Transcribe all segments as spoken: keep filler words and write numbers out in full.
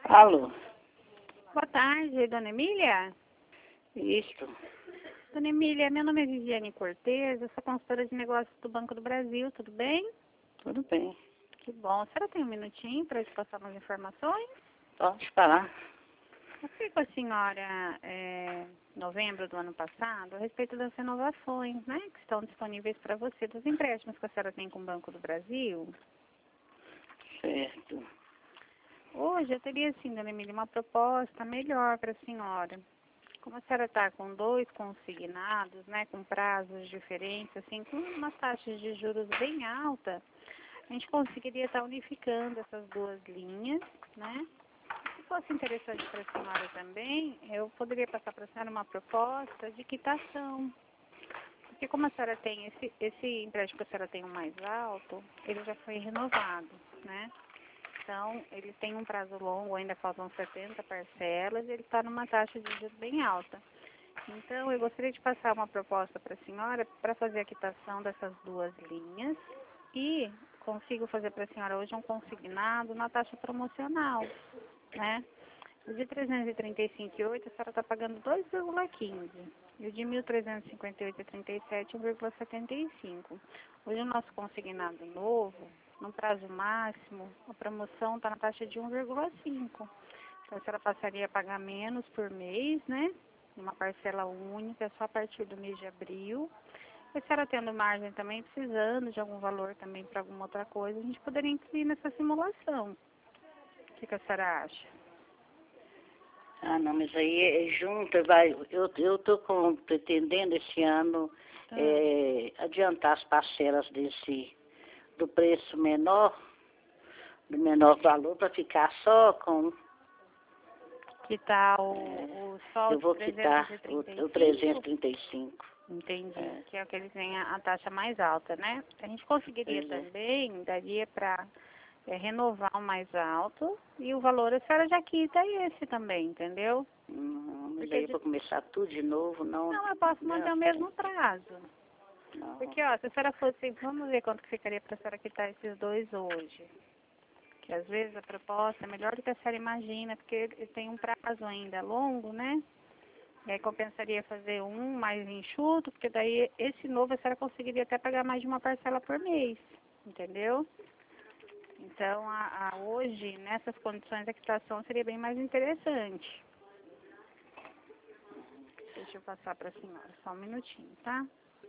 Alô? Boa tarde, dona Emília. Isso. Dona Emília, meu nome é Viviane Cortez, eu sou consultora de negócios do Banco do Brasil, tudo bem? Tudo bem. Que bom. A senhora tem um minutinho para eu te passar umas informações? Pode falar. Eu fiquei com a senhora é, em novembro do ano passado a respeito das renovações, né, que estão disponíveis para você, dos empréstimos que a senhora tem com o Banco do Brasil. Certo. Hoje eu teria, assim, dona Emília, uma proposta melhor para a senhora. Como a senhora está com dois consignados, né, com prazos diferentes, assim, com umas taxas de juros bem altas, a gente conseguiria estar unificando essas duas linhas, né? Se fosse interessante para a senhora também, eu poderia passar para a senhora uma proposta de quitação. Porque como a senhora tem esse, esse empréstimo que a senhora tem o mais alto, ele já foi renovado, né? Então, ele tem um prazo longo, ainda faltam setenta parcelas, e ele está numa taxa de juros bem alta. Então, eu gostaria de passar uma proposta para a senhora para fazer a quitação dessas duas linhas e consigo fazer para a senhora hoje um consignado na taxa promocional, né? O de trezentos e trinta e cinco vírgula oito a senhora está pagando dois vírgula quinze e o de mil trezentos e cinquenta e oito vírgula trinta e sete um vírgula setenta e cinco. Hoje o nosso consignado novo, no prazo máximo, a promoção está na taxa de um vírgula cinco. Então a senhora passaria a pagar menos por mês, né? Uma parcela única, só a partir do mês de abril. E a senhora tendo margem também, precisando de algum valor também para alguma outra coisa, a gente poderia incluir nessa simulação. O que, que a senhora acha? Ah, não, mas aí é junta, vai. Eu, eu tô com, pretendendo esse ano Ah. é, adiantar as parcelas desse, do preço menor, do menor valor, para ficar só com. Quitar o, É, o sol eu vou de quitar o, o trezentos e trinta e cinco. Entendi, É. que é o que eles têm a, a taxa mais alta, né? A gente conseguiria Pois é. também, daria para é, renovar o mais alto e o valor a senhora já quita esse também, entendeu? Não, mas Porque aí de- para começar tudo de novo, não. Não, eu posso Não, manter o mesmo prazo. não. Porque, ó, se a senhora fosse, vamos ver quanto que ficaria para a senhora quitar esses dois hoje. Que às vezes a proposta é melhor do que a senhora imagina, porque ele tem um prazo ainda longo, né? E aí compensaria fazer um mais enxuto, porque daí esse novo a senhora conseguiria até pagar mais de uma parcela por mês, entendeu? Então, a, a hoje, nessas condições, a quitação seria bem mais interessante. Deixa eu passar para a senhora, só um minutinho, tá?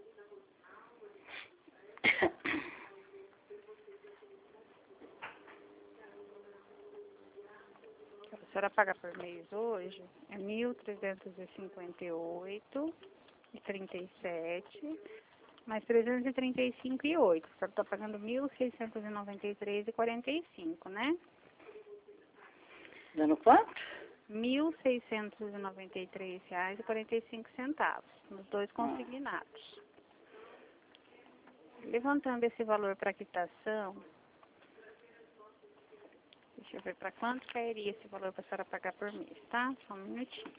A senhora paga por mês hoje é mil trezentos e cinquenta e oito e trinta e sete, mais trezentos e trinta e cinco e oito. A senhora está pagando mil seiscentos e noventa e três e quarenta e cinco, né? Dando quanto? mil seiscentos e noventa e três reais e quarenta e cinco centavos, nos dois consignados. Levantando esse valor para quitação, deixa eu ver para quanto cairia esse valor para a senhora pagar por mês, tá? Só um minutinho.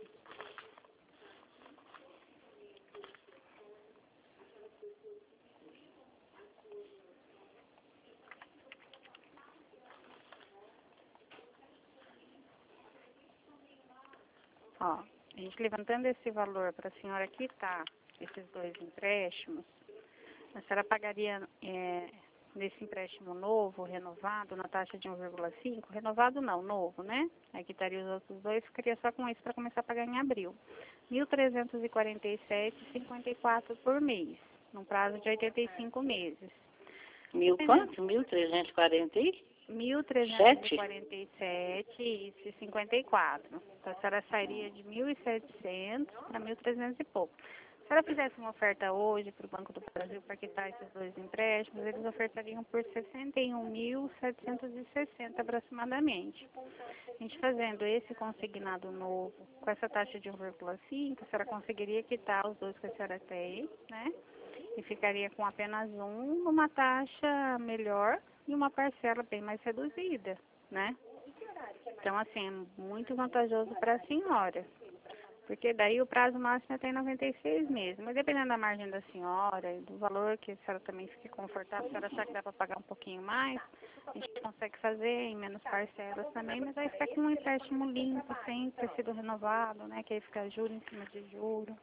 Ó, a gente levantando esse valor para a senhora quitar esses dois empréstimos, a senhora pagaria é, nesse empréstimo novo, renovado, na taxa de um vírgula cinco, renovado não, novo, né? Aí quitaria os outros dois, ficaria só com isso para começar a pagar em abril. mil trezentos e quarenta e sete e cinquenta e quatro por mês, num prazo de oitenta e cinco meses. Mil quanto? Mil trezentos e quarenta e? mil trezentos e quarenta e sete e cinquenta e quatro. Então, a senhora sairia de mil e setecentos para mil e trezentos e pouco. Se a senhora fizesse uma oferta hoje para o Banco do Brasil para quitar esses dois empréstimos, eles ofertariam por sessenta e um mil setecentos e sessenta aproximadamente. A gente fazendo esse consignado novo com essa taxa de um vírgula cinco, a senhora conseguiria quitar os dois que a senhora tem, né? E ficaria com apenas um numa taxa melhor e uma parcela bem mais reduzida, né? Então, assim, é muito vantajoso para a senhora, porque daí o prazo máximo é até noventa e seis meses, mas dependendo da margem da senhora e do valor que a senhora também fique confortável, se a senhora achar que dá para pagar um pouquinho mais, A gente consegue fazer em menos parcelas também, mas aí fica com um empréstimo limpo, sem ter sido renovado, né? Que aí fica juro em cima de juro.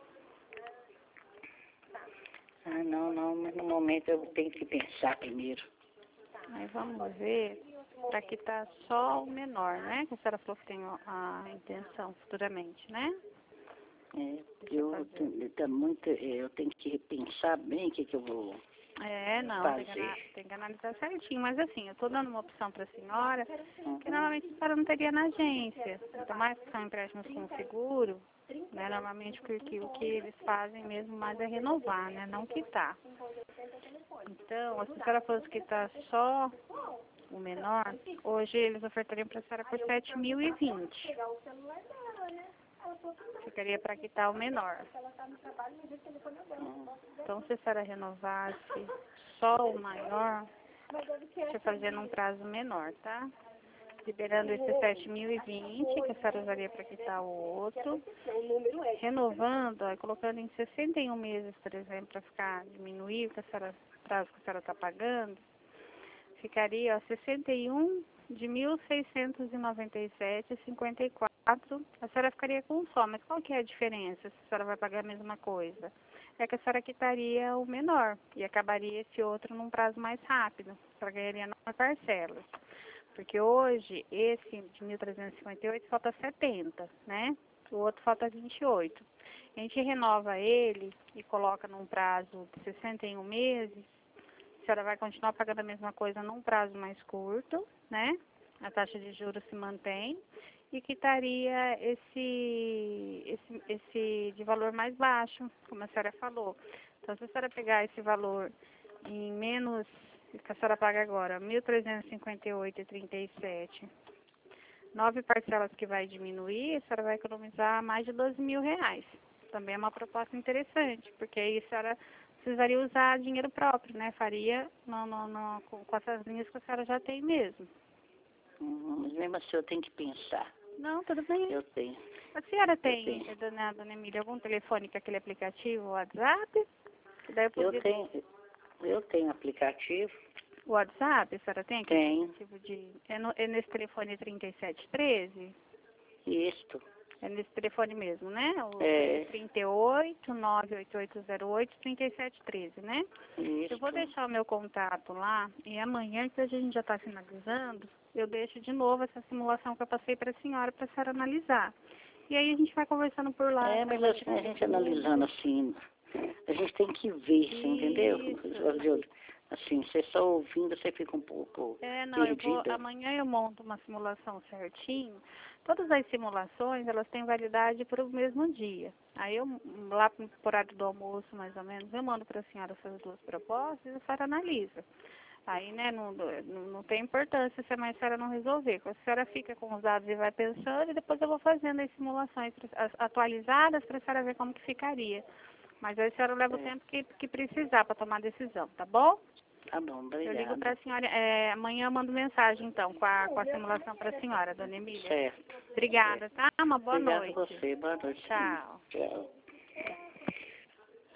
Ah, não, não, mas no momento eu tenho que pensar primeiro. Aí vamos ver para quitar só o menor, né? Que a senhora falou que tem a intenção futuramente, né? É, eu, tenho, tá muito, eu tenho que repensar bem o que, que eu vou É, não, fazer. tem que, tem que analisar certinho. Mas assim, eu estou dando uma opção para a senhora Uhum. que normalmente a senhora não teria na agência. Ainda mais que são empréstimos com seguro, né? Normalmente o que, o que eles fazem mesmo mais é renovar, né? Não quitar. Então, se a senhora fosse quitar só o menor, hoje eles ofertariam para a senhora por sete mil e vinte. Ficaria para quitar o menor. Então, se a senhora renovasse só o maior, você fazia num prazo menor, tá? Liberando esse sete mil e vinte, que a senhora usaria para quitar o outro. Renovando, ó, colocando em sessenta e um meses, por exemplo, para ficar diminuir o que a senhora, prazo que a senhora está pagando, ficaria ó, sessenta e um de mil seiscentos e noventa e sete reais e cinquenta e quatro centavos. A senhora ficaria com um só, mas qual que é a diferença se a senhora vai pagar a mesma coisa? É que a senhora quitaria o menor e acabaria esse outro num prazo mais rápido. A senhora ganharia nove parcelas. Porque hoje, esse de mil trezentos e cinquenta e oito falta setenta, né? O outro falta vinte e oito. A gente renova ele e coloca num prazo de sessenta e um meses. A senhora vai continuar pagando a mesma coisa num prazo mais curto, né? A taxa de juros se mantém e quitaria esse, esse, esse de valor mais baixo, como a senhora falou. Então, se a senhora pegar esse valor em menos, que a senhora paga agora, mil trezentos e cinquenta e oito reais e trinta e sete centavos, nove parcelas que vai diminuir, a senhora vai economizar mais de doze mil reais. Também é uma proposta interessante, porque aí a senhora precisaria usar dinheiro próprio, né? Faria no, no, no, com, com essas linhas que a senhora já tem mesmo. Uhum, mas mesmo assim eu tenho que pensar. Não, tudo bem. Eu tenho. A senhora tem, dona, dona Emília, algum telefone com aquele aplicativo, o WhatsApp? Daí eu, podia... eu tenho, eu tenho aplicativo. O WhatsApp, a senhora tem aquele Tenho. aplicativo de... É, no, é nesse telefone trinta e sete treze? Isto. É nesse telefone mesmo, né? O É. trinta e oito, nove oito oito zero oito, trinta e sete treze, né? Isto. Eu vou deixar o meu contato lá e amanhã, que a gente já está finalizando, eu deixo de novo essa simulação que eu passei para a senhora, para a senhora analisar. E aí a gente vai conversando por lá. É, mas assim, a gente analisando assim, a gente tem que ver, você entendeu? Assim, você só ouvindo, você fica um pouco É, não, eu vou, perdida. amanhã eu monto uma simulação certinho. Todas as simulações, elas têm validade para o mesmo dia. Aí eu, lá para o horário do almoço, mais ou menos, eu mando para a senhora essas duas propostas e a senhora analisa. Aí, né, não, não, não tem importância se a mãe a senhora não resolver. A senhora fica com os dados e vai pensando, e depois eu vou fazendo as simulações atualizadas para a senhora ver como que ficaria. Mas aí a senhora leva o tempo que, que precisar para tomar a decisão, tá bom? Tá bom, obrigada. Eu ligo para a senhora, é, amanhã eu mando mensagem, então, com a, com a simulação para a senhora, dona Emília. Certo. Obrigada, tá? Uma boa Obrigada noite. a você, boa noite. Tchau. Tchau.